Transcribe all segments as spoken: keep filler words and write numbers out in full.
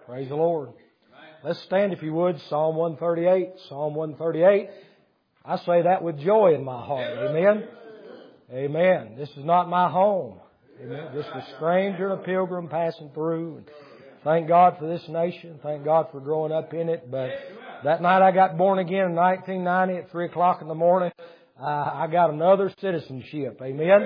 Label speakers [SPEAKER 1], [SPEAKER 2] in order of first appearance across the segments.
[SPEAKER 1] Praise the Lord. Let's stand if you would. Psalm one thirty-eight. Psalm one thirty-eight. I say that with joy in my heart. Amen. Amen. This is not my home. Amen. Just a stranger and a pilgrim passing through. And thank God for this nation. Thank God for growing up in it. But that night I got born again in nineteen ninety at three o'clock in the morning. Uh, I got another citizenship. Amen.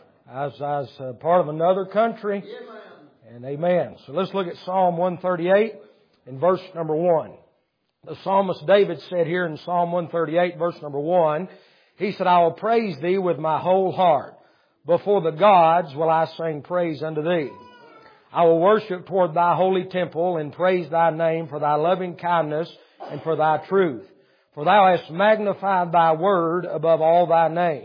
[SPEAKER 1] I was, I was uh, part of another country. And amen. So let's look at Psalm one thirty-eight in verse number one. The psalmist David said here in Psalm one thirty-eight, verse number one, he said, I will praise Thee with my whole heart. Before the gods will I sing praise unto Thee. I will worship toward Thy holy temple and praise Thy name for Thy loving kindness and for Thy truth. For Thou hast magnified Thy word above all Thy name.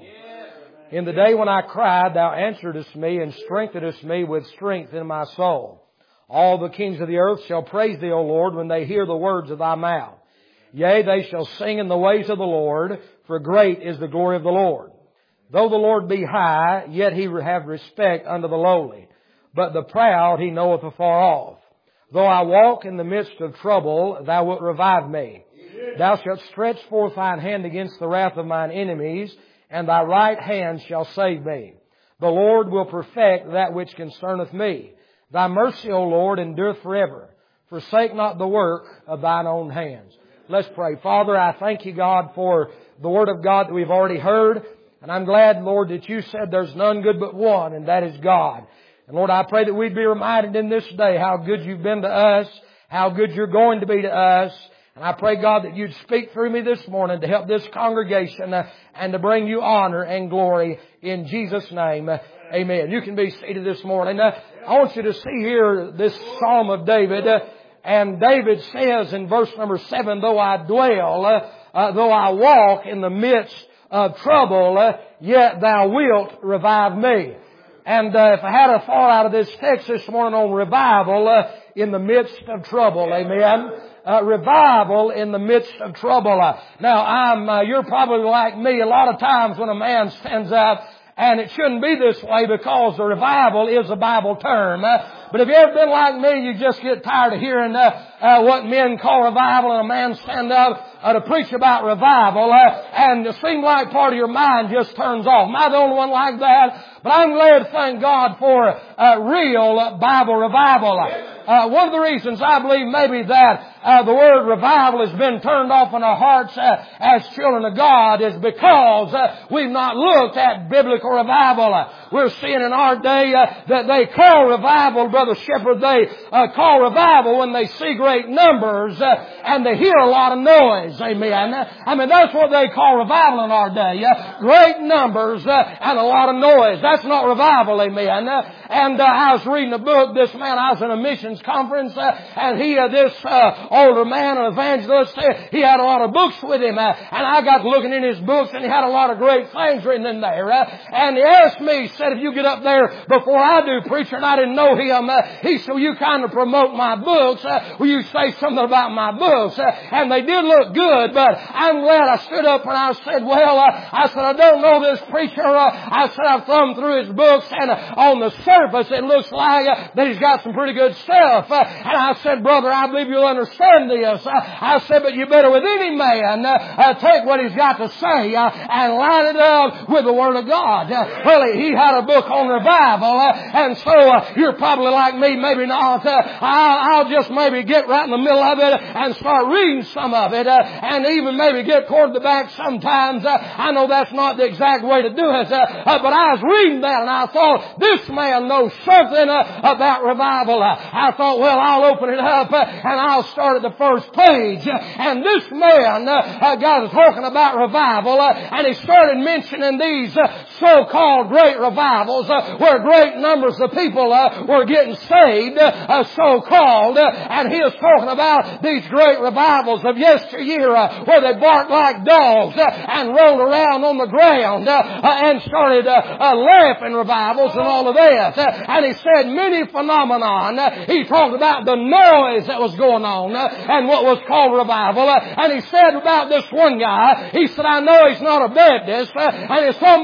[SPEAKER 1] In the day when I cried, Thou answeredest me and strengthenedest me with strength in my soul. All the kings of the earth shall praise Thee, O Lord, when they hear the words of Thy mouth. Yea, they shall sing in the ways of the Lord, for great is the glory of the Lord. Though the Lord be high, yet He have respect unto the lowly. But the proud He knoweth afar off. Though I walk in the midst of trouble, Thou wilt revive me. Thou shalt stretch forth Thine hand against the wrath of mine enemies, and Thy right hand shall save me. The Lord will perfect that which concerneth me. Thy mercy, O Lord, endureth forever. Forsake not the work of Thine own hands. Let's pray. Father, I thank You, God, for the Word of God that we've already heard. And I'm glad, Lord, that You said there's none good but one, and that is God. And Lord, I pray that we'd be reminded in this day how good You've been to us, how good You're going to be to us. And I pray, God, that You'd speak through me this morning to help this congregation uh, and to bring You honor and glory in Jesus' name. Uh, amen. You can be seated this morning. Uh, I want you to see here this Psalm of David. Uh, and David says in verse number seven, Though I dwell, uh, uh, though I walk in the midst of trouble, uh, yet Thou wilt revive me. And uh, if I had a thought out of this text this morning on revival uh, in the midst of trouble, amen. Uh, revival in the midst of trouble. Uh, now, I'm, uh, you're probably like me. A lot of times when a man stands up, and it shouldn't be this way because the revival is a Bible term. Uh, but if you ever been like me, you just get tired of hearing uh, uh, what men call revival, and a man stand up uh, to preach about revival, uh, and it seems like part of your mind just turns off. Am I the only one like that? But I'm glad to thank God for uh, real uh, Bible revival. Uh, one of the reasons I believe maybe that uh, the word revival has been turned off in our hearts uh, as children of God is because uh, we've not looked at biblical revival. Uh, we're seeing in our day uh, that they call revival, Brother Shepherd, they uh, call revival when they see great numbers uh, and they hear a lot of noise. Amen. I mean, that's what they call revival in our day. Uh, great numbers uh, and a lot of noise. That's not revival. Amen. Uh, and uh, I was reading a book. This man, I was in a missions conference, uh, and he, uh, this uh, older man, an evangelist, uh, he had a lot of books with him, uh, and I got looking in his books, and he had a lot of great things written in there. Uh, and he asked me, he said, if you get up there before I do, preacher, and I didn't know him, uh, he said, will you kind of promote my books? Uh, will you say something about my books? Uh, and they did look good, but I'm glad I stood up and I said, well, uh, I said, I don't know this preacher. Uh, I said, I've thumbed through his books, and uh, on the surface, it looks like uh, that he's got some pretty good stuff. Uh, and I said, brother, I believe you'll understand this. Uh, I said, but you better with any man uh, uh, take what he's got to say uh, and line it up with the Word of God. Uh, well, he had a book on revival, uh, and so uh, you're probably like me, maybe not. Uh, I'll, I'll just maybe get right in the middle of it and start reading some of it, uh, and even maybe get toward the back sometimes. Uh, I know that's not the exact way to do it, uh, uh, but I was reading that and I thought, this man knows something uh, about revival. Uh, I thought, well, I'll open it up uh, and I'll start at the first page. Uh, and this man uh, uh, got talking about revival, uh, and he started mentioning these uh, so-called great revivals uh, where great numbers of people uh, were getting saved, uh, so-called. Uh, and he was talking about these great revivals of yesteryear uh, where they barked like dogs uh, and rolled around on the ground uh, uh, and started uh, uh, laughing revivals and all of that. Uh, and he said many phenomenon. Uh, he talked about the noise that was going on uh, and what was called revival. Uh, and he said about this one guy, he said, I know he's not a Baptist. Uh, and he's talking about this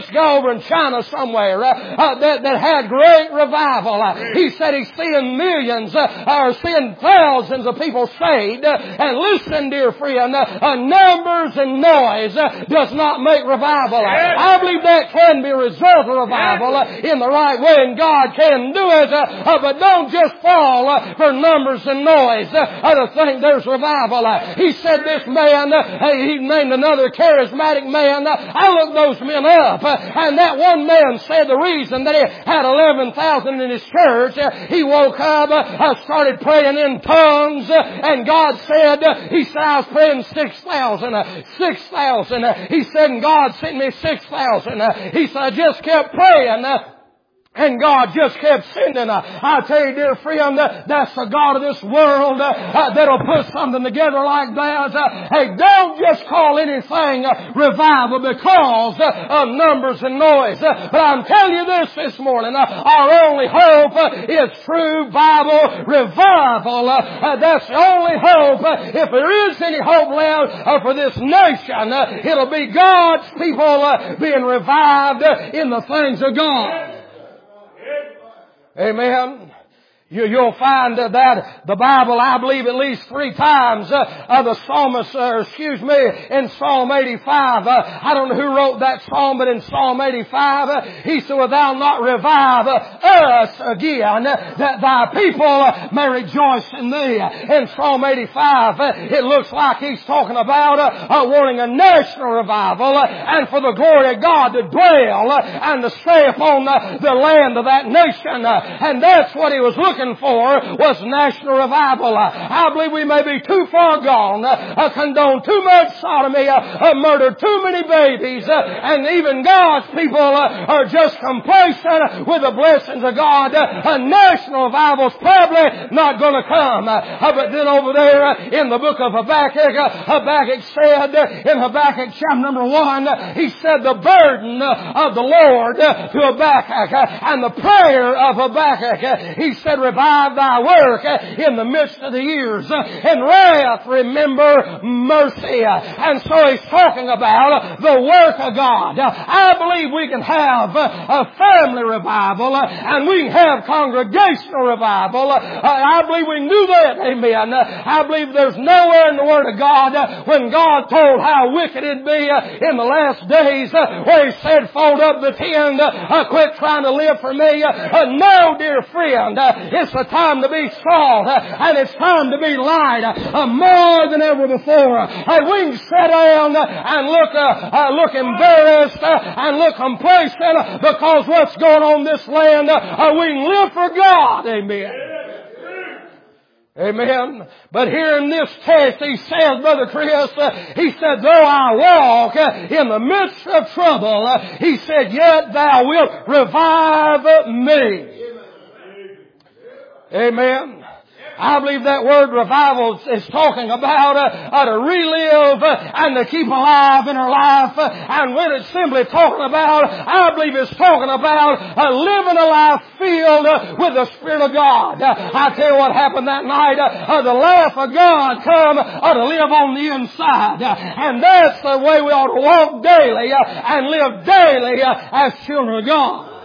[SPEAKER 1] guy over in China somewhere uh, uh, that, that had great revival. Uh, he said he's seeing millions uh, or seeing thousands of people saved. Uh, and listen, dear friend, uh, uh, numbers and noise uh, does not make revival. I believe that can be a result of revival uh, in the right way, and God can do it. Uh, uh, but don't just fall uh, for numbers and noise uh, uh, to think there's revival. Uh, he said this man, uh, he named another charismatic man. Uh, I looked those men up, uh, and that one man said the reason that he had eleven thousand in his church, uh, he woke up, uh, started praying in tongues, uh, and God said, uh, he said, I was praying six thousand, uh, six thousand. Uh, he said, and God sent me six thousand. Uh, he said, I just kept praying. Uh, And God just kept sending. Uh, I tell you, dear friend, uh, that's the God of this world uh, uh, that'll put something together like that. Uh, hey, don't just call anything uh, revival because uh, of numbers and noise. Uh, but I'm telling you this this morning, uh, our only hope uh, is true Bible revival. Uh, uh, that's the only hope. Uh, if there is any hope left uh, for this nation, uh, it'll be God's people uh, being revived uh, in the things of God. Amen. You, you'll find uh, that the Bible, I believe at least three times, uh, uh, the psalmist, uh, excuse me, in Psalm eighty-five, uh, I don't know who wrote that psalm, but in Psalm eighty-five, uh, he said, "Wilt thou not revive uh, us again, uh, that thy people uh, may rejoice in thee?" In Psalm eighty-five, uh, it looks like he's talking about uh, uh, wanting a national revival uh, and for the glory of God to dwell uh, and to stay upon uh, the land of that nation. Uh, and that's what he was looking for, was national revival. I believe we may be too far gone, uh, condone too much sodomy, uh, uh, murder too many babies, uh, and even God's people uh, are just complacent with the blessings of God. Uh, a national revival's probably not going to come. Uh, but then over there uh, in the book of Habakkuk, uh, Habakkuk said uh, in Habakkuk chapter number one, uh, he said the burden uh, of the Lord uh, to Habakkuk uh, and the prayer of Habakkuk, uh, he said, "Revive thy work in the midst of the years. In wrath, remember mercy." And so he's talking about the work of God. I believe we can have a family revival and we can have congregational revival. I believe we can do that. Amen. I believe there's nowhere in the Word of God when God told how wicked it'd be in the last days where He said, "Fold up the tent, quit trying to live for me." No, dear friend. It's the time to be salt, uh, and it's time to be light, uh, more than ever before. Uh, we can sit down uh, and look, uh, uh, look embarrassed uh, and look complacent uh, because what's going on in this land. Uh, uh, we can live for God. Amen. Amen. But here in this text, he says, Brother Chris, uh, he said, "Though I walk uh, in the midst of trouble," uh, he said, "yet thou wilt revive me." Amen. I believe that word revival is talking about uh, uh, to relive uh, and to keep alive in our life. Uh, and when it's simply talking about, I believe it's talking about uh, living a life filled uh, with the Spirit of God. Uh, I tell you what happened that night. Uh, uh, the life of God come uh, to live on the inside. Uh, and that's the way we ought to walk daily uh, and live daily uh, as children of God.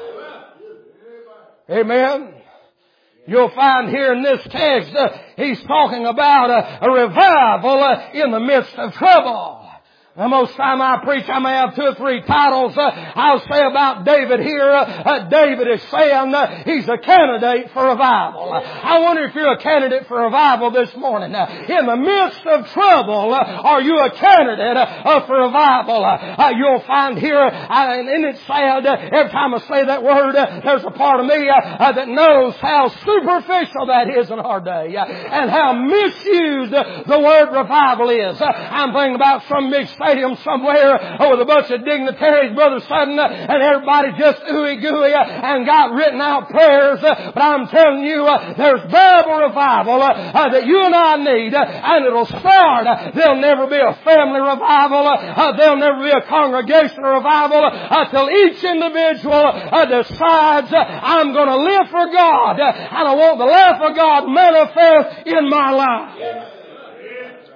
[SPEAKER 1] Amen. You'll find here in this text, uh, he's talking about uh, a revival uh, in the midst of trouble. The most time I preach, I may have two or three titles. Uh, I'll say about David here. Uh, uh, David is saying uh, he's a candidate for revival. Uh, I wonder if you're a candidate for revival this morning. Uh, in the midst of trouble, uh, are you a candidate uh, for revival? Uh, uh, you'll find here, uh, and isn't it sad, uh, every time I say that word, uh, there's a part of me uh, uh, that knows how superficial that is in our day, uh, and how misused uh, the word revival is. Uh, I'm thinking about some big stadium somewhere with a bunch of dignitaries, Brother Sutton, and everybody just ooey-gooey and got written out prayers. But I'm telling you, there's Bible revival that you and I need, and it'll start. There'll never be a family revival. There'll never be a congregational revival until each individual decides, I'm going to live for God, and I want the life of God manifest in my life.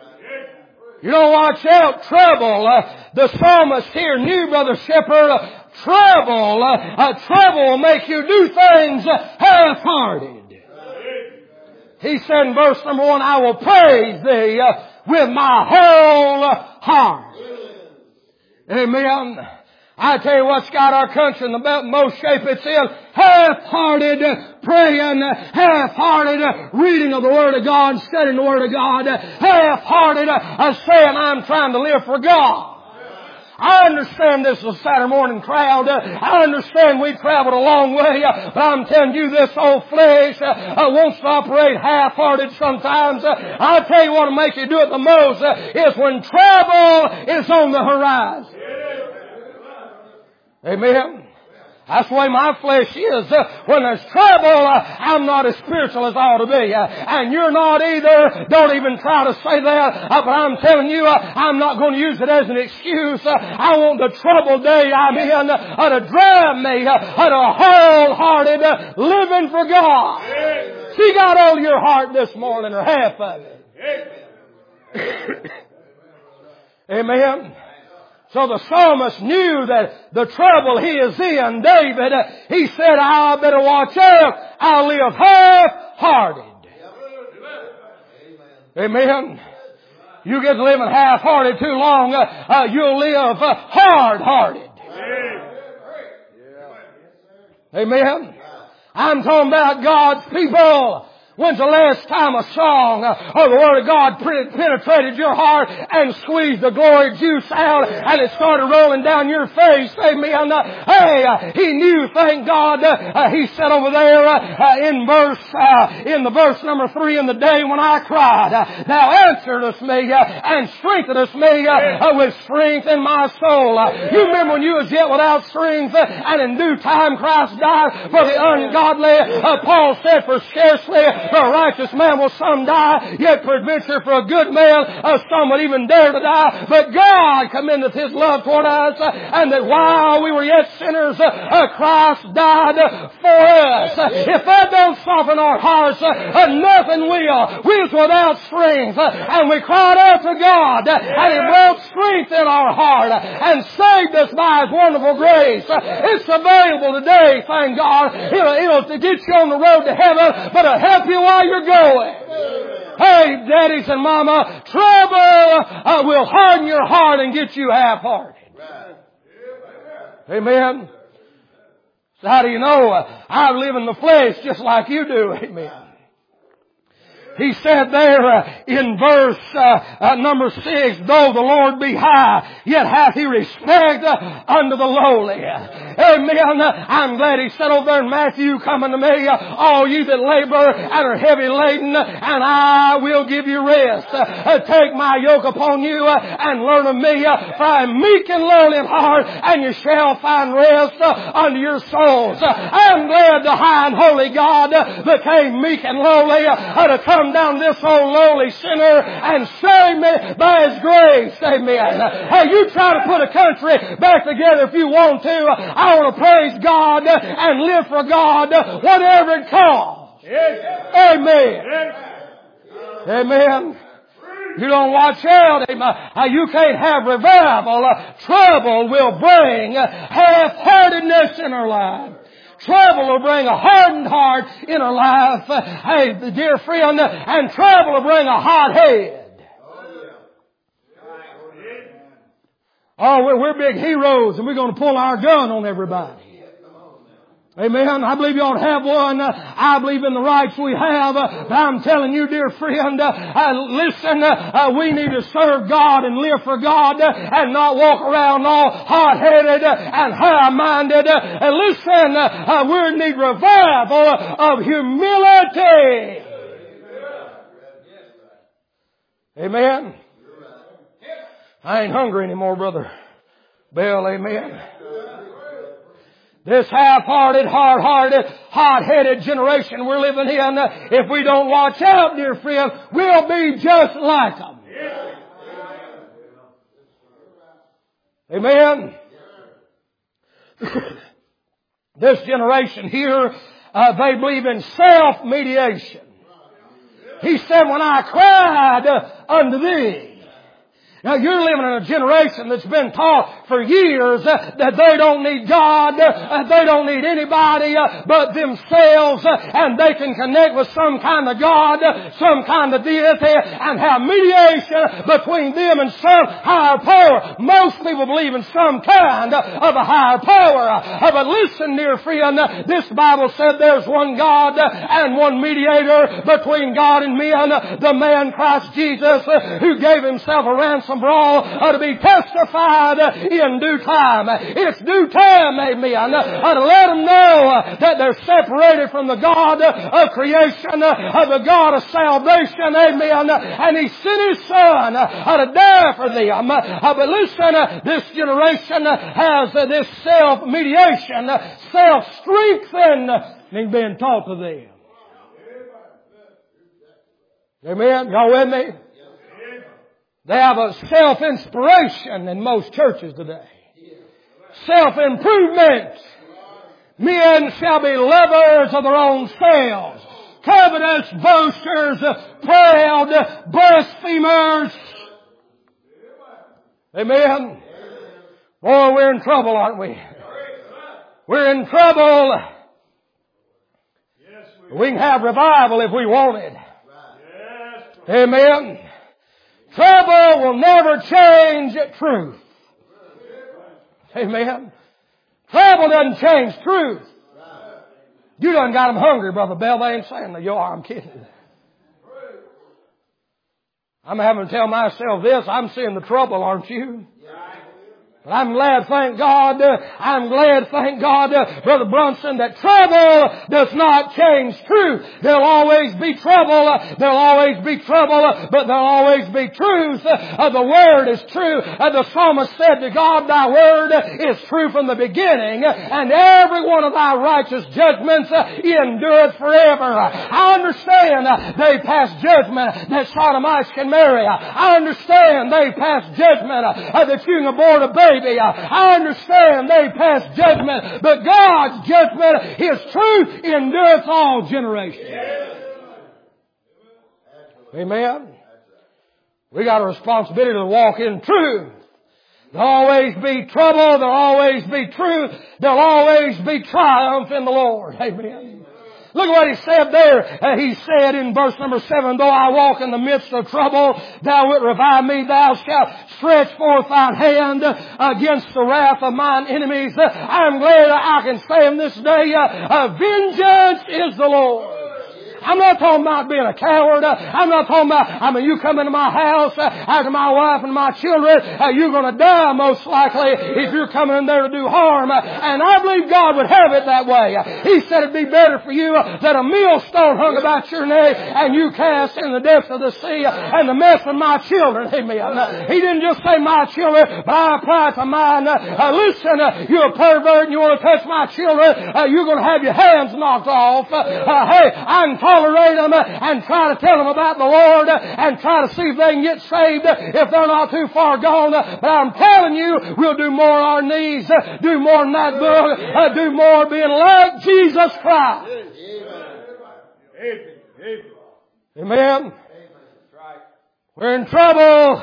[SPEAKER 1] You don't watch out, trouble. Uh, the psalmist here knew, Brother Shepherd, uh, trouble, uh, uh, trouble will make you do things uh, half-hearted. He said in verse number one, I will praise Thee uh, with my whole heart. Amen. I tell you what's got our country in the most shape it's in. Half-hearted praying, half-hearted reading of the Word of God, studying the Word of God, half-hearted uh, saying I'm trying to live for God. I understand this is a Saturday morning crowd. I understand we traveled a long way. But I'm telling you, this old flesh uh, wants to operate half-hearted sometimes. I'll tell you what will make you do it the most uh, is when trouble is on the horizon. Amen. That's the way my flesh is. Uh, when there's trouble, uh, I'm not as spiritual as I ought to be. Uh, and you're not either. Don't even try to say that. Uh, but I'm telling you, uh, I'm not going to use it as an excuse. Uh, I want the troubled day I'm in uh, to drive me uh, to wholehearted uh, living for God. Amen. She got all your heart this morning, or half of it. Amen. So the psalmist knew that the trouble he is in, David, he said, I better watch out. I'll live half-hearted. Amen. You get to living half-hearted too long, uh, uh, you'll live uh, hard-hearted. Amen. I'm talking about God's people. When's the last time a song or the Word of God penetrated your heart and squeezed the glory juice out and it started rolling down your face? Amen. Hey, he knew, thank God. Uh, he said over there uh, in verse, uh, in the verse number three, in the day when I cried, uh, thou answeredest me uh, and strengthenedest me uh, with strength in my soul. Uh, you remember when you was yet without strength uh, and in due time Christ died for the ungodly. Uh, Paul said, for scarcely for a righteous man will some die, yet peradventure for a good man uh, some would even dare to die. But God commendeth His love toward us, uh, and that while we were yet sinners, uh, uh, Christ died uh, for us. Uh, if that don't soften our hearts, uh, uh, nothing will. We was without strength, uh, and we cried out to God, uh, and He brought strength in our heart, uh, and saved us by His wonderful grace. Uh, it's available today, thank God. It'll, it'll get you on the road to heaven, but it'll help you while you're going. Hey, daddies and mama, trouble uh, will harden your heart and get you half-hearted. Amen. So how do you know? Uh, I live in the flesh just like you do. Amen. He said there uh, in verse uh, uh, number six, though the Lord be high, yet hath He respect uh, unto the lowly. Amen. I'm glad He said over there in Matthew, come unto me, uh, all you that labor and are heavy laden, and I will give you rest. Uh, uh, take my yoke upon you uh, and learn of me, uh, for I am meek and lowly in heart, and you shall find rest uh, unto your souls. Uh, I'm glad the high and holy God uh, became meek and lowly uh, to come down this old lowly sinner and save me by His grace. Amen. Hey, you try to put a country back together if you want to. I want to praise God and live for God, whatever it costs. Amen. Amen. You don't watch out. Amen. You can't have revival. Trouble will bring half-heartedness in our life. Trouble will bring a hardened heart in our life. Hey, dear friend, and trouble will bring a hot head. Oh, we're, we're big heroes and we're going to pull our gun on everybody. Amen. I believe you ought to have one. I believe in the rights we have. But I'm telling you, dear friend, uh, listen, uh, we need to serve God and live for God and not walk around all hot-headed and high-minded. And listen, uh, we need revival of humility. Amen. I ain't hungry anymore, Brother Bill. Amen. This half-hearted, hard-hearted, hot-headed generation we're living in, if we don't watch out, dear friend, we'll be just like them. Amen. This generation here, uh, they believe in self-mediation. He said, when I cried unto thee, Now you're living in a generation that's been taught for years uh, that they don't need God, uh, they don't need anybody uh, but themselves, uh, and they can connect with some kind of God, uh, some kind of deity, and have mediation between them and some higher power. Most people believe in some kind of a higher power. Uh, but listen, dear friend, uh, this Bible said there's one God uh, and one mediator between God and men, uh, the man Christ Jesus, uh, who gave Himself a ransom for all, uh, to be testified uh, in due time. It's due time, amen, uh, to let them know uh, that they're separated from the God uh, of creation, uh, the God of salvation, amen, uh, and He sent His Son uh, to die for them. Uh, but listen, uh, this generation uh, has uh, this self-mediation, uh, self-strengthening uh, being taught to them. Amen? Y'all with me? They have a self-inspiration in most churches today. Self-improvement. Men shall be lovers of their own selves, covetous, boasters, proud, blasphemers. Amen? Boy, we're in trouble, aren't we? We're in trouble. We can have revival if we want it. Amen? Trouble will never change truth. Amen. Trouble doesn't change truth. You done got them hungry, Brother Bell. They ain't saying that you are. I'm kidding. I'm having to tell myself this. I'm seeing the trouble, aren't you? But I'm glad, thank God, uh, I'm glad, thank God, uh, Brother Brunson, that trouble does not change truth. There'll always be trouble, uh, there'll always be trouble, uh, but there'll always be truth. Uh, the Word is true. Uh, the psalmist said to God, Thy Word is true from the beginning, and every one of Thy righteous judgments uh, endureth forever. I understand uh, they pass judgment that sodomites can marry. I understand they pass judgment uh, that you can abort a baby. I understand they pass judgment, but God's judgment, His truth, endureth all generations. Amen. We got a responsibility to walk in truth. There'll always be trouble. There'll always be truth. There'll always be triumph in the Lord. Amen. Look at what He said there. Uh, he said in verse number seven, Though I walk in the midst of trouble, Thou wilt revive me. Thou shalt stretch forth Thine hand against the wrath of mine enemies. Uh, I'm glad I can say in this day, uh, uh, vengeance is the Lord. I'm not talking about being a coward. I'm not talking about, I mean, you come into my house uh, after my wife and my children, uh, you're going to die most likely if you're coming in there to do harm. Uh, and I believe God would have it that way. Uh, he said it'd be better for you uh, that a millstone hung about your neck and you cast in the depths of the sea uh, and the mess of my children. Amen. Uh, he didn't just say my children, but I apply it to mine. Uh, uh, listen, uh, you're a pervert and you want to touch my children, uh, you're going to have your hands knocked off. Uh, uh, hey, I can tolerate them and try to tell them about the Lord and try to see if they can get saved if they're not too far gone. But I'm telling you, we'll do more on our knees, do more in that book, do more being like Jesus Christ. Amen. We're in trouble.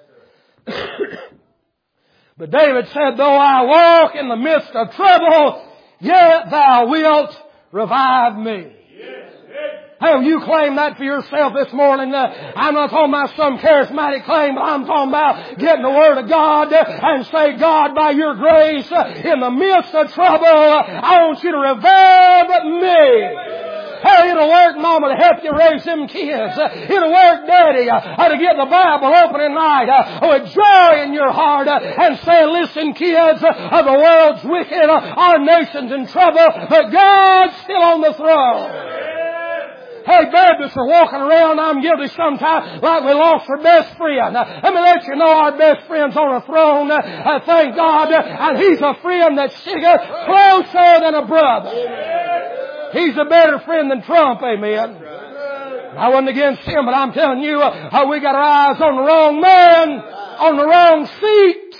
[SPEAKER 1] But David said, Though I walk in the midst of trouble, yet Thou wilt revive me. Hey, you claim that for yourself this morning. Uh, I'm not talking about some charismatic claim, but I'm talking about getting the Word of God uh, and say, God, by Your grace, uh, in the midst of trouble, uh, I want You to revive me. Hey, it'll work, Mama, to help you raise them kids. Uh, it'll work, Daddy, uh, to get the Bible open at night uh, with joy in your heart uh, and say, listen, kids, uh, the world's wicked, uh, our nation's in trouble, but God's still on the throne. Hey, Baptists are walking around, I'm guilty sometimes, like we lost our best friend. Uh, let me let you know our best friend's on a throne, uh, uh, thank God, uh, and He's a friend that's sticker closer than a brother. He's a better friend than Trump, amen. I wasn't against him, but I'm telling you, uh, we got our eyes on the wrong man, on the wrong seat.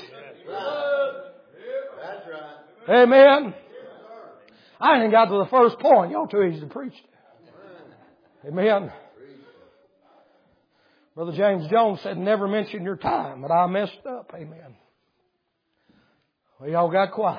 [SPEAKER 1] Amen. I ain't got to the first point. Y'all too easy to preach. Amen. Brother James Jones said, never mention your time, but I messed up. Amen. Well, y'all got quiet.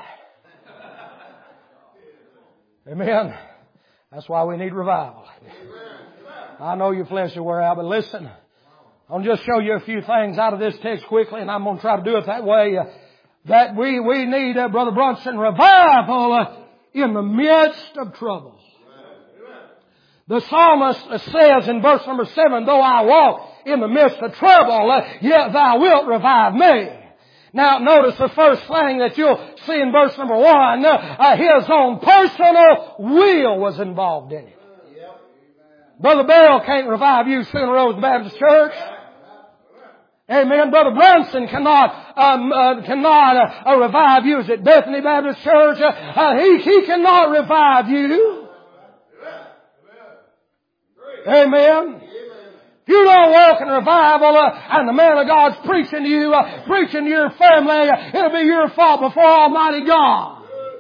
[SPEAKER 1] Amen. That's why we need revival. I know your flesh will wear out, but listen, I'll just show you a few things out of this text quickly, and I'm going to try to do it that way. Uh, that we, we need, uh, Brother Brunson, revival uh, in the midst of trouble. The psalmist says in verse number seven, though I walk in the midst of trouble, uh, yet thou wilt revive me. Now notice the first thing that you'll see in verse number one, uh, uh, his own personal will was involved in it. Brother Bell can't revive you, Sooner Rose Baptist Church. Amen. Brother Brunson cannot um, uh, cannot uh, uh, revive you. Is it Bethany Baptist Church? Uh, uh, he he cannot revive you. Amen. If you don't walk in revival uh, and the man of God's preaching to you, uh, preaching to your family, uh, it'll be your fault before Almighty God.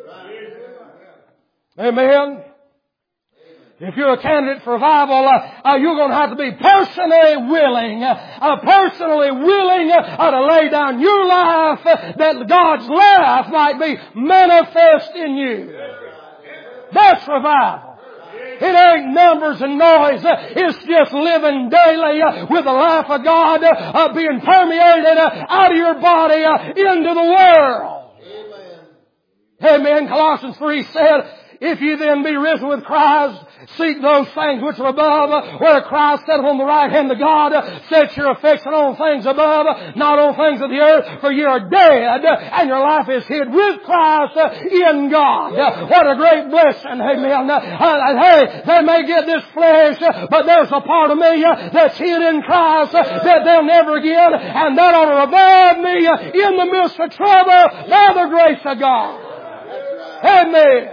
[SPEAKER 1] Amen. If you're a candidate for revival, uh, uh, you're going to have to be personally willing, uh, uh, personally willing uh, to lay down your life uh, that God's life might be manifest in you. That's revival. It ain't numbers and noise. Uh, it's just living daily uh, with the life of God uh, uh, being permeated uh, out of your body uh, into the world. Amen. Amen. Colossians three said, if you then be risen with Christ, seek those things which are above, where Christ sat on the right hand of God. Set your affection on things above, not on things of the earth, for you are dead, and your life is hid with Christ in God. What a great blessing. Amen. Hey, they may get this flesh, but there's a part of me that's hid in Christ that they'll never get, and that ought to revive me in the midst of trouble by the grace of God. Amen.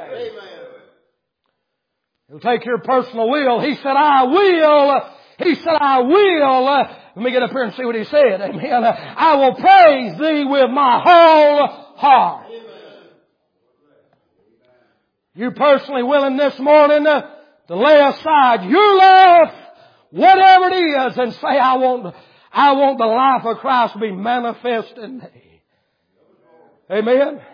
[SPEAKER 1] He'll take your personal will. He said, I will. He said, I will. Let me get up here and see what he said. Amen. I will praise thee with my whole heart. You personally willing this morning to lay aside your life, whatever it is, and say, I want, I want the life of Christ to be manifest in me. Amen.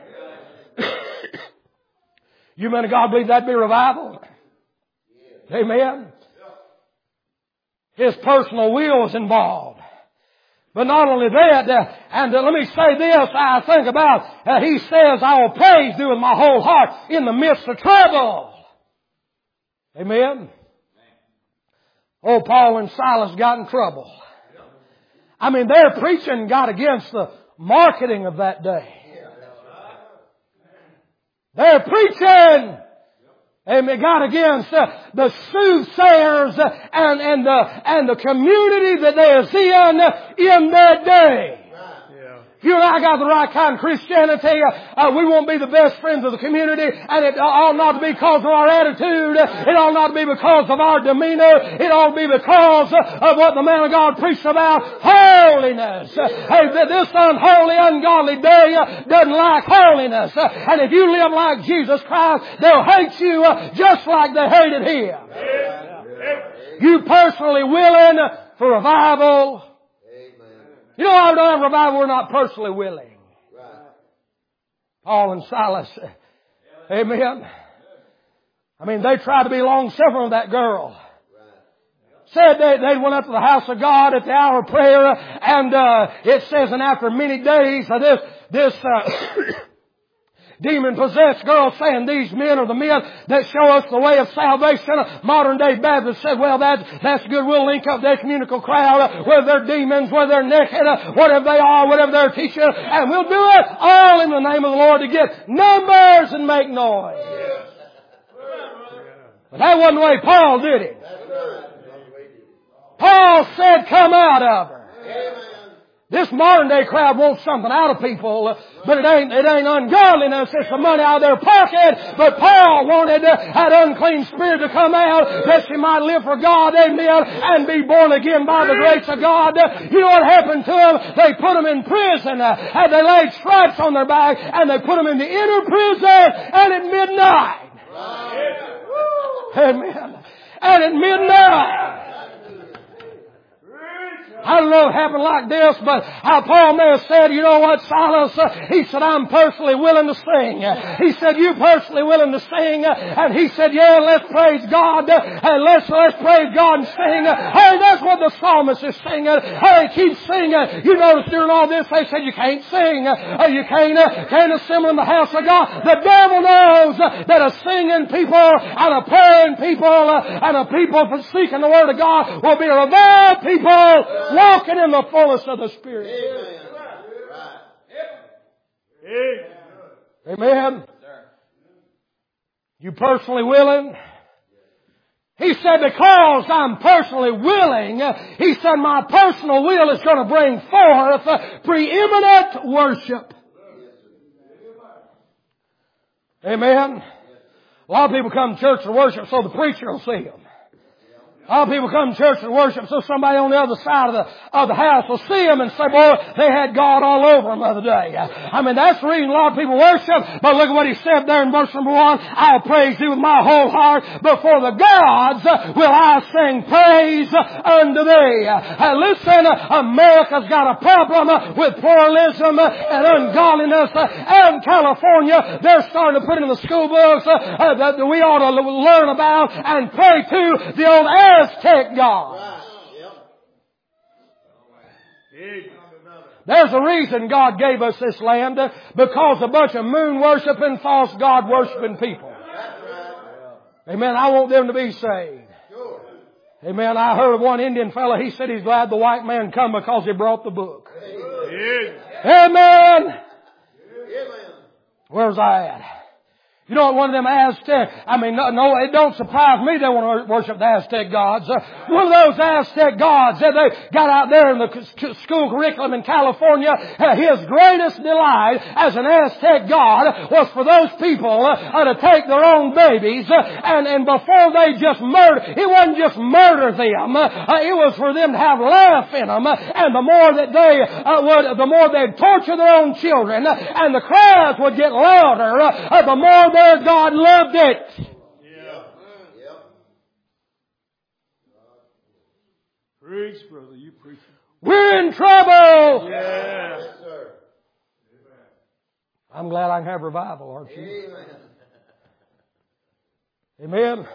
[SPEAKER 1] You men of God believe that'd be revival? Amen. His personal will is involved. But not only that, uh, and uh, let me say this, I think about, uh, he says, I will praise thee with my whole heart in the midst of trouble. Amen. Oh, Paul and Silas got in trouble. I mean, their preaching got against the marketing of that day. Their preaching, amen, got against uh, the soothsayers uh, and, and, the, and the community that they is in uh, in that day. If you and I got the right kind of Christianity, uh, uh, we won't be the best friends of the community, and it ought not to be because of our attitude. It ought not to be because of our demeanor. It ought to be because uh, of what the man of God preached about, holiness. Uh, hey, this unholy, ungodly day uh, doesn't like holiness. Uh, and if you live like Jesus Christ, they'll hate you uh, just like they hated Him. You personally willing for revival? You know, I don't have revival, we're not personally willing. Right. Paul and Silas. Amen. I mean, they tried to be long-suffering with that girl. Right. Said they, they went up to the house of God at the hour of prayer, and uh, it says, and after many days, uh, this, this, uh, demon-possessed girl saying, these men are the men that show us the way of salvation. Modern-day Baptists said, well, that, that's good. We'll link up their communical crowd, whether they're demons, whether they're naked, whatever they are, whatever they're teaching, and we'll do it all in the name of the Lord to get numbers and make noise. But that wasn't the way Paul did it. Paul said, come out of her. This modern day crowd wants something out of people, but it ain't, it ain't ungodliness. It's the money out of their pocket. But Paul wanted that unclean spirit to come out that she might live for God, amen, and be born again by the grace of God. You know what happened to them? They put them in prison, and they laid stripes on their back, and they put them in the inner prison, and at midnight. Amen. And at midnight, I don't know if it happened like this, but how Paul may have said, you know what, Silas? Uh, he said, I'm personally willing to sing. Uh, he said, you personally willing to sing? Uh, and he said, yeah, let's praise God. Uh, and let's, let's praise God and sing. Uh, hey, that's what the psalmist is singing. Hey, keep singing. You notice during all this, they said you can't sing. Uh, you can't, uh, can't assemble in the house of God. The devil knows uh, that a singing people and a praying people uh, and a people for seeking the Word of God will be a revived people walking in the fullness of the Spirit. Amen. Amen. You personally willing? He said, because I'm personally willing, he said, my personal will is going to bring forth preeminent worship. Amen. A lot of people come to church to worship so the preacher will see them. A lot of people come to church and worship so somebody on the other side of the, of the house will see them and say, boy, they had God all over them the other day. I mean, that's the reason a lot of people worship. But look at what he said there in verse number one. I'll praise you with my whole heart. Before the gods will I sing praise unto thee. And listen, America's got a problem with pluralism and ungodliness. And California, they're starting to put in the school books that we ought to learn about and pray to the old Aztec God. There's a reason God gave us this land, because a bunch of moon worshiping, false God worshiping people. Amen. I want them to be saved. Amen. I heard of one Indian fellow, he said he's glad the white man come because he brought the book. Amen. Where's I at? You know what, one of them Aztec, I mean, no, no, it don't surprise me they want to worship the Aztec gods. Uh, one of those Aztec gods that they got out there in the school curriculum in California, uh, his greatest delight as an Aztec god was for those people uh, uh, to take their own babies uh, and, and before they just murder, it wasn't just murder them, uh, uh, it was for them to have life in them, uh, and the more that they uh, would, the more they'd torture their own children, uh, and the cries would get louder, uh, uh, the more their God loved it.
[SPEAKER 2] Yeah. Yep. Preach, brother. You preach.
[SPEAKER 1] We're in trouble.
[SPEAKER 2] Yeah. Yes, sir.
[SPEAKER 1] I'm glad I can have revival, aren't you? Amen. Amen.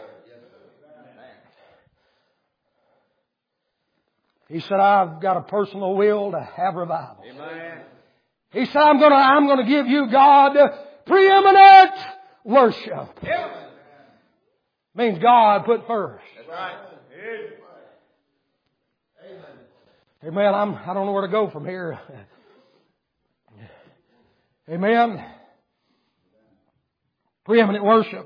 [SPEAKER 1] He said, I've got a personal will to have revival.
[SPEAKER 2] Amen.
[SPEAKER 1] He said, I'm gonna, I'm gonna give you, God, preeminent worship.
[SPEAKER 2] Yeah.
[SPEAKER 1] Means God put first.
[SPEAKER 2] That's right.
[SPEAKER 1] Amen. I'm, I don't know where to go from here. Amen. Preeminent worship.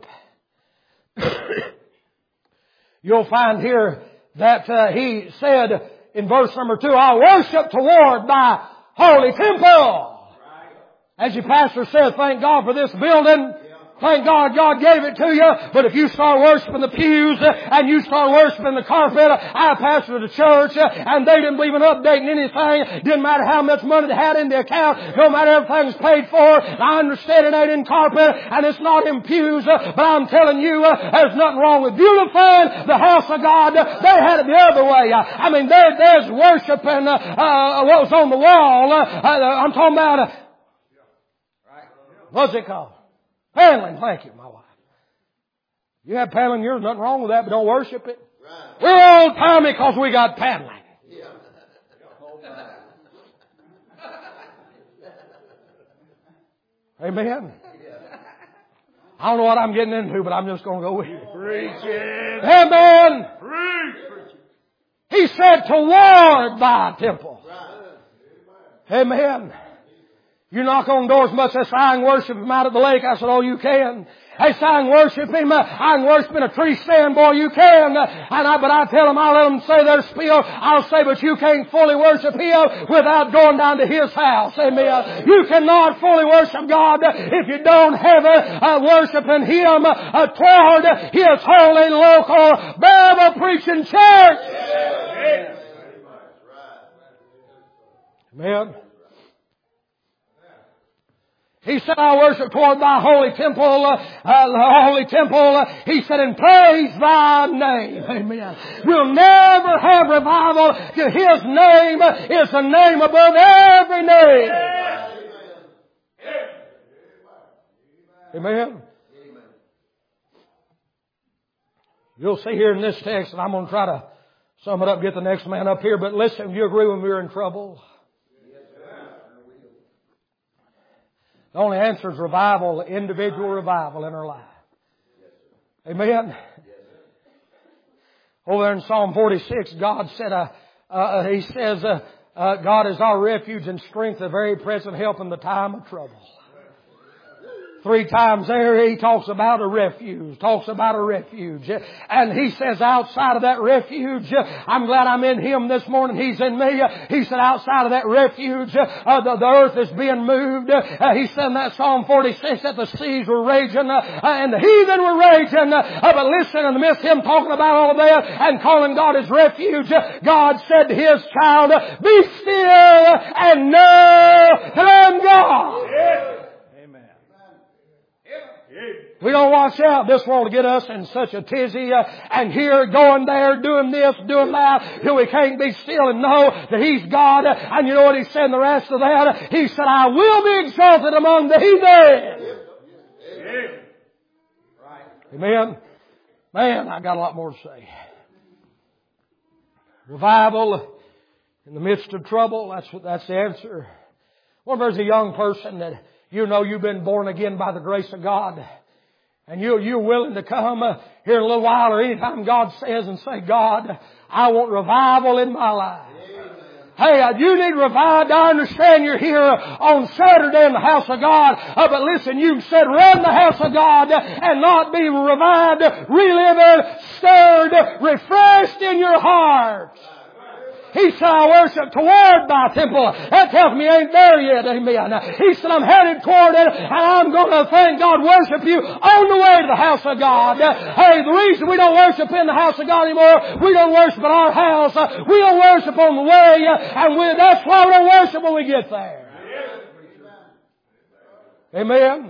[SPEAKER 1] You'll find here that uh, he said in verse number two, I worship toward thy holy temple. As your pastor said, thank God for this building. Thank God God gave it to you. But if you start worshiping the pews and you start worshiping the carpet, I pastored a church and they didn't believe in updating anything. Didn't matter how much money they had in the account. No matter everything was paid for. I understand it ain't in carpet and it's not in pews. But I'm telling you, there's nothing wrong with beautifying the house of God. They had it the other way. I mean, there, there's worshiping uh, what was on the wall. Uh, I'm talking about, uh, what's it called? Paneling, thank you, my wife. You have paneling yours, nothing wrong with that, but don't worship it. Right. We're old timey because we got paneling. Yeah. Amen. I don't know what I'm getting into, but I'm just going to go with you.
[SPEAKER 2] Preach it.
[SPEAKER 1] Amen.
[SPEAKER 2] Preach.
[SPEAKER 1] He said, toward thy temple. Right. Amen. You knock on doors much as I can worship Him out at the lake. I said, oh, you can. Hey, so I can worship Him. I can worship in a tree stand, boy, you can. And I, but I tell them, I'll let them say their spiel. I'll say, but you can't fully worship Him without going down to His house. Amen. You cannot fully worship God if you don't have a, a worshiping Him uh, toward His holy local Bible preaching church. Amen. He said, I worship toward thy holy temple, uh, uh, the holy temple. Uh, he said, and praise thy name. Amen. We'll never have revival till His name is the name above every name. Amen. You'll see here in this text, and I'm going to try to sum it up, get the next man up here, but listen, you agree when we're in trouble? The only answer is revival, individual revival in our life. Amen. Over there in Psalm forty-six, God said, uh, uh, He says, uh, uh, God is our refuge and strength, a very present help in the time of trouble. Three times there he talks about a refuge, talks about a refuge. And he says outside of that refuge, I'm glad I'm in Him this morning, He's in me. He said outside of that refuge, uh, the, the earth is being moved. Uh, he said in that Psalm forty-six that the seas were raging uh, and the heathen were raging. Uh, but listen, in the midst of him talking about all of that and calling God His refuge, God said to His child, be still and know that I'm God.
[SPEAKER 2] Yes.
[SPEAKER 1] We don't watch out this world to get us in such a tizzy uh, and here, going there, doing this, doing that, till we can't be still and know that He's God. And you know what He said in the rest of that? He said, I will be exalted among the heathen.
[SPEAKER 2] Amen.
[SPEAKER 1] Amen. Man, I got a lot more to say. Revival in the midst of trouble, that's what, that's the answer. What if there's a young person that you know you've been born again by the grace of God, and you, you're willing to come uh, here in a little while or anytime God says and say, God, I want revival in my life. Hey, uh, you need revived. I understand you're here on Saturday in the house of God. Uh, but listen, you said run the house of God and not be revived, relived, stirred, refreshed in your heart. He said, I worship toward thy temple. That tells me I ain't there yet. Amen. He said, I'm headed toward it, and I'm going to thank God, worship you on the way to the house of God. Hey, the reason we don't worship in the house of God anymore, we don't worship at our house. We don't worship on the way, and we, that's why we don't worship when we get there. Amen.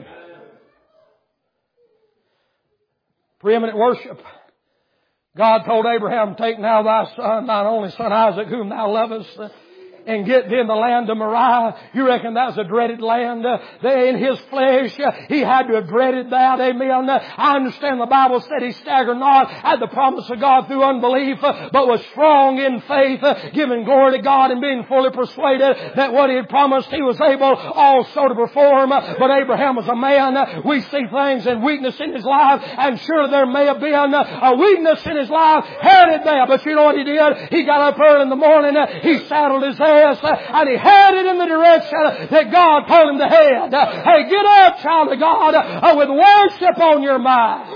[SPEAKER 1] Preeminent worship. God told Abraham, take now thy son, thine only son Isaac, whom thou lovest, and get thee in the land of Moriah. You reckon that was a dreaded land? Uh, they, in his flesh, uh, he had to have dreaded that. Amen. Uh, I understand the Bible said he staggered not at the promise of God through unbelief, uh, but was strong in faith, uh, giving glory to God and being fully persuaded that what he had promised he was able also to perform. Uh, but Abraham was a man. Uh, we see things and weakness in his life, and surely there may have been uh, a weakness in his life headed there. But you know what he did? He got up early in the morning, uh, he saddled his head, and he headed in the direction that God told him to head. Hey, get up, child of God, with worship on your mind.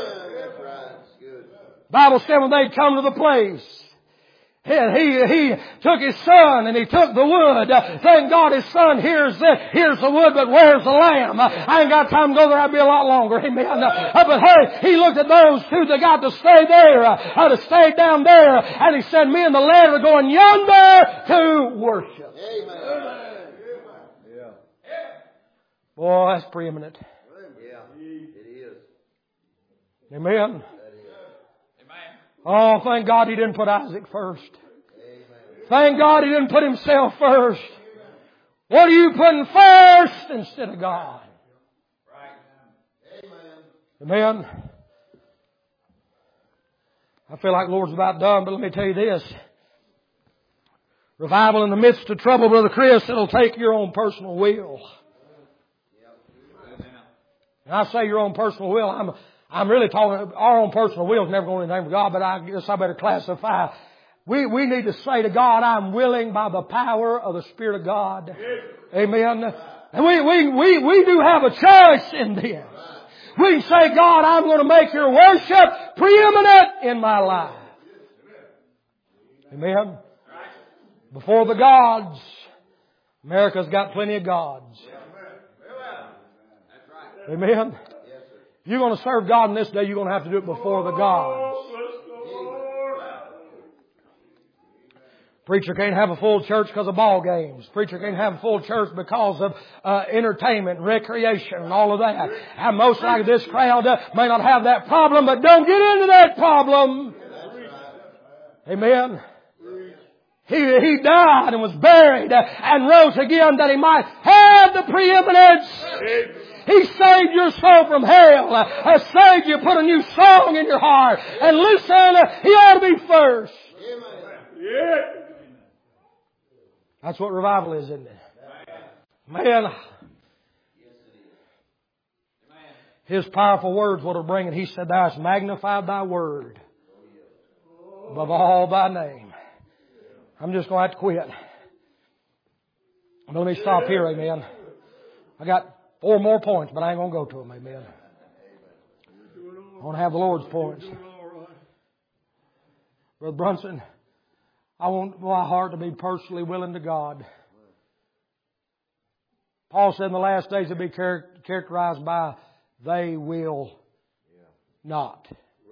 [SPEAKER 1] The Bible said when they come to the place, and he, he took his son and he took the wood. Thank God his son hears the, hears the wood, but where's the lamb? I ain't got time to go there. I'll be a lot longer. Amen. But hey, he looked at those two that got to stay there, uh, to stay down there, and he said, me and the lad are going yonder to worship. Amen. Yeah. Boy, that's preeminent.
[SPEAKER 3] Yeah, it is.
[SPEAKER 1] Amen. Oh, thank God he didn't put Isaac first. Thank God he didn't put himself first. What are you putting first instead of God? Amen. I feel like the Lord's about done, but let me tell you this. Revival in the midst of trouble, Brother Chris, it'll take your own personal will. And I say your own personal will, I'm I'm really talking, our own personal will is never going to do anything for God, but I guess I better classify. We, we need to say to God, I'm willing by the power of the Spirit of God. Amen. And we, we, we, we do have a choice in this. We can say, God, I'm going to make your worship preeminent in my life. Amen. Before the gods, America's got plenty of gods. Amen. You're going to serve God in this day, you're going to have to do it before the gods. Preacher can't have a full church because of ball games. Preacher can't have a full church because of uh, entertainment and recreation and all of that. And most likely this crowd uh, may not have that problem, but don't get into that problem. Amen. He, he died and was buried and rose again that He might have the preeminence. He saved your soul from hell. Has saved you, put a new song in your heart. And listen, He ought to be first. That's what revival is, isn't it? Man, His powerful words will bring it. He said, Thou hast magnified Thy word above all Thy name. I'm just going to have to quit. But let me stop here, amen. I got four more points, but I ain't going to go to them, amen. I want to have the Lord's points. Brother Brunson, I want my heart to be personally willing to God. Paul said in the last days it'll be char- characterized by they will not.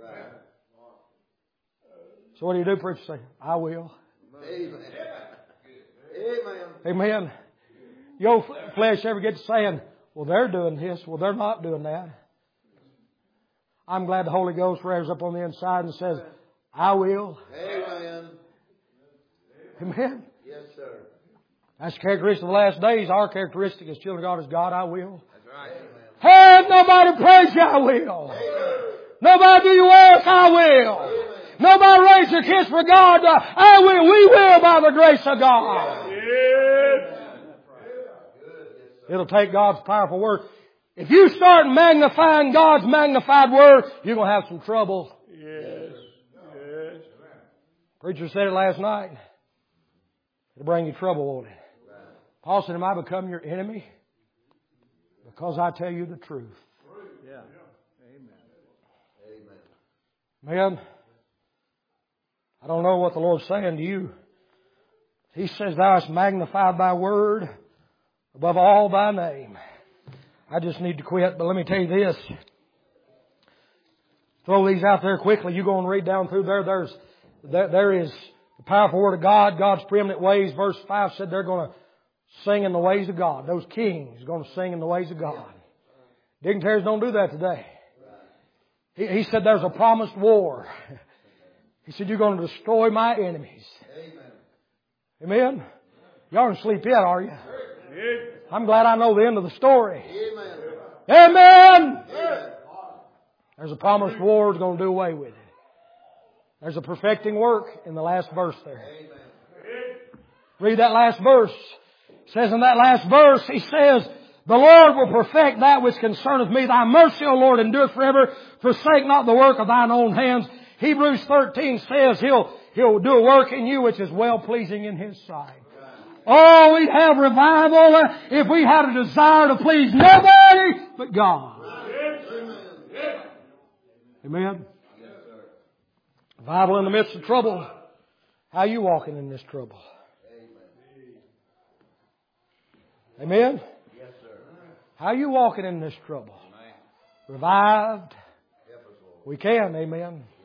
[SPEAKER 1] So what do you do, preacher? Say, I will.
[SPEAKER 3] Amen. Amen.
[SPEAKER 1] Amen. Your flesh ever gets saying, well, they're doing this. Well, they're not doing that. I'm glad the Holy Ghost rears up on the inside and says, I will.
[SPEAKER 3] Amen.
[SPEAKER 1] Amen.
[SPEAKER 3] Yes, sir.
[SPEAKER 1] That's the characteristic of the last days. Our characteristic as children of God is God, I will.
[SPEAKER 3] That's right.
[SPEAKER 1] Have nobody praise you, I will.
[SPEAKER 3] Amen.
[SPEAKER 1] Nobody do your work, I will.
[SPEAKER 3] Amen.
[SPEAKER 1] Nobody raise their kiss for God, I will. We will by the grace of God.
[SPEAKER 2] Yes.
[SPEAKER 1] It'll take God's powerful word. If you start magnifying God's magnified word, you're going to have some trouble.
[SPEAKER 2] Yes. Yes.
[SPEAKER 1] Preacher said it last night. It'll bring you trouble, won't it? Paul said, am I become your enemy? Because I tell you the truth.
[SPEAKER 2] Yeah.
[SPEAKER 3] Amen.
[SPEAKER 1] Man, I don't know what the Lord's saying to you. He says, Thou hast magnified Thy word above all Thy name. I just need to quit, but let me tell you this. Throw these out there quickly. You go and read down through there. There's, there, there is the powerful word of God, God's preeminent ways. Verse five said they're going to sing in the ways of God. Those kings are going to sing in the ways of God. Dignitaries don't do that today. He, he said there's a promised war. He said you're going to destroy my enemies.
[SPEAKER 3] Amen.
[SPEAKER 1] Amen? You aren't asleep yet, are you?
[SPEAKER 2] Yes.
[SPEAKER 1] I'm glad I know the end of the story.
[SPEAKER 3] Amen.
[SPEAKER 1] Amen!
[SPEAKER 3] Amen.
[SPEAKER 1] There's a promised war that's going to do away with it. There's a perfecting work in the last verse there.
[SPEAKER 3] Amen.
[SPEAKER 1] Read that last verse. It says in that last verse, He says, The Lord will perfect that which concerneth me. Thy mercy, O Lord, endureth forever. Forsake not the work of Thine own hands. Hebrews thirteen says He'll, He'll do a work in you which is well-pleasing in His sight. Oh, we'd have revival if we had a desire to please nobody but God. Amen. Revival in the midst of trouble. How are you walking in this trouble? Amen.
[SPEAKER 3] Yes, sir.
[SPEAKER 1] How are you walking in this trouble? Revived? We can, amen.